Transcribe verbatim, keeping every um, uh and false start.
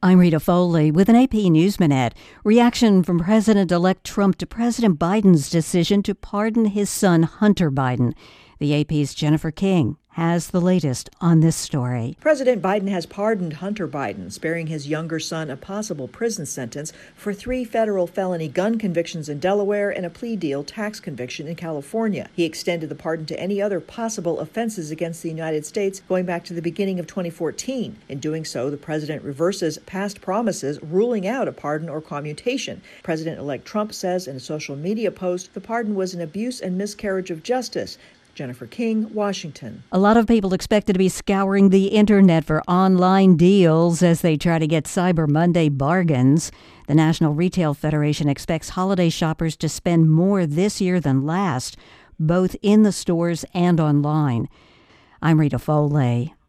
I'm Rita Foley with an A P News Minute. Reaction from President-elect Trump to President Biden's decision to pardon his son Hunter Biden. The A P's Jennifer King has the latest on this story. President Biden has pardoned Hunter Biden, sparing his younger son a possible prison sentence for three federal felony gun convictions in Delaware and a plea deal tax conviction in California. He extended the pardon to any other possible offenses against the United States going back to the beginning of twenty fourteen. In doing so, the president reverses past promises, ruling out a pardon or commutation. President-elect Trump says in a social media post the pardon was an abuse and miscarriage of justice. Jennifer King, Washington. A lot of people expected to be scouring the internet for online deals as they try to get Cyber Monday bargains. The National Retail Federation expects holiday shoppers to spend more this year than last, both in the stores and online. I'm Rita Foley.